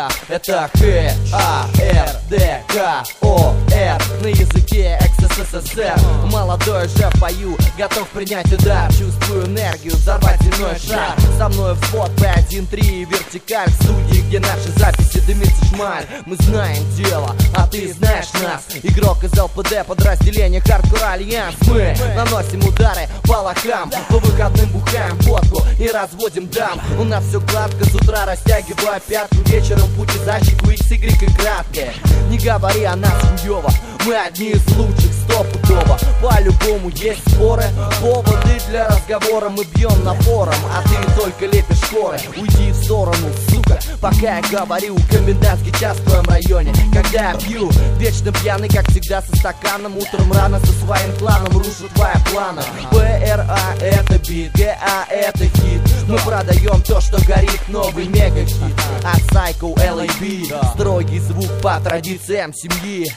это ХАРДКОР на языке экс-СССР. Молодой же в бою, готов принять удар. Чувствую энергию, взорвать земной шар. Со мной взвод P1-3 вертикаль. В студии, где наши записи дымится шмаль. Мы знаем дело, а ты знаешь нас. Игрок из ЛПД, подразделение Хардкор Альянс. Мы наносим удары по лохам, по выходным бухаем водку и разводим дам. У нас все гладко, с утра растягиваю пятку. Вечером путь и защику X, Y и краткое. Не говори о нас хуёво, мы одни из лучших, стопудово. По-любому есть споры, поводы для разговора. Мы бьем напором, а ты только лепишь шкоры. Уйди в сторону, сука, пока я говорю. Комендантский час в твоем районе, когда я пью. Вечно пьяный, как всегда, со стаканом. Утром рано со своим кланом рушу твоя плана. ПРА это бит, ГА это хит. Мы продаем то, что горит, новый мега-хит. От Psycho LAB, строгий звук по традициям семьи.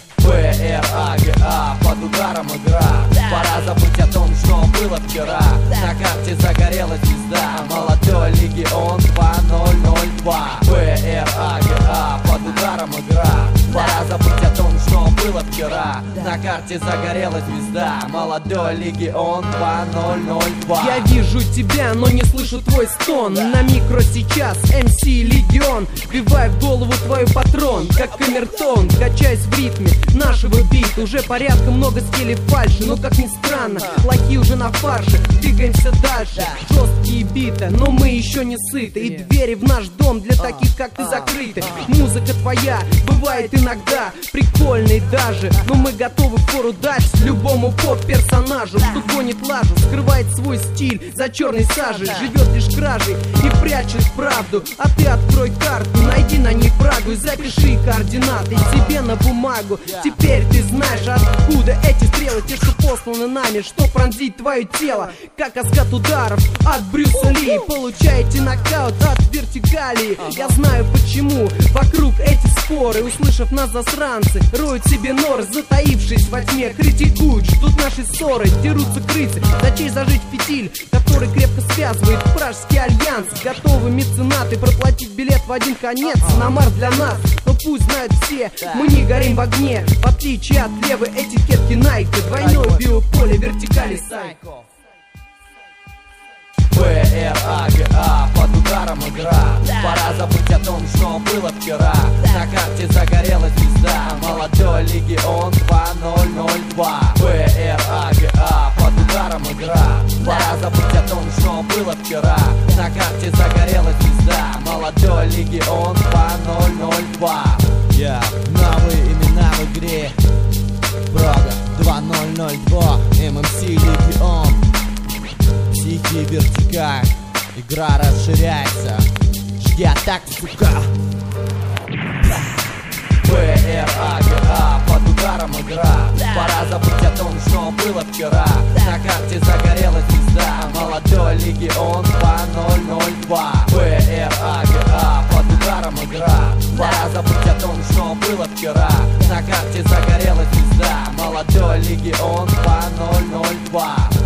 ПРА, под ударом игра. Пора забыть о том, что было вчера. На карте загорелась звезда, молодой легион 2002. ПРА, под ударом игра. Пора забыть о том, что было вчера. На карте загорелась звезда, молодой легион 2002. Я вижу тебя, но не слышу твой стон. На микро сейчас МС Легион. Вбивай в голову твой патрон, как камертон. Качаясь в ритме нашего бита. Уже порядка много скелей фальши, но как ни странно, лохи уже на фарше. Двигаемся дальше, жесткие биты, но мы еще не сыты. И двери в наш дом для таких, как ты, закрыты. Музыка твоя бывает иногда прикольной даже, но мы готовы фору дать любому поп-персонажу, кто гонит лажу, скрывает свой стиль за черной сажей, живет лишь кражей и прячет правду. А ты открой карту, найди на ней Прагу и запиши координаты себе на бумагу. Теперь ты знаешь, откуда эти стрелы, те, что посланы нами, что пронзить твое тело, как каскад ударов от Брюса Ли. Получаете нокаут от вертикали. Я знаю почему вокруг эти споры. Услышав нас, засранцы роют себе норы, затаившись во тьме, критикуют, ждут наши ссоры, дерутся крысы, за честь зажить фитиль, который крепко связывает Пражский альянс. Готовы меценаты проплатить билет в один конец на Марс для нас. Но пусть знают все, мы не горим в огне, в отличие от левой этикетки Nike. Двойное биополе, вертикали Psycho. ПРА, под ударом игра. Пора забыть о том, что было вчера. На карте загорелась звезда, молодой легион 2002. ПРА, под ударом игра. Пора забыть о том, что было вчера. На карте загорелась звезда, молодой легион 2002. Новые имена в игре. Прага 2002, ММС Легион. Психи вертикаль, игра расширяется. Жди атак, сука. ПРА, под ударом игра. Пора забыть о том, что было вчера. На карте загорелась звезда, молодой легион 2002. ПРА, под ударом игра. Пора забыть о том, что было вчера. На карте загорелась звезда, молодой легион 2002.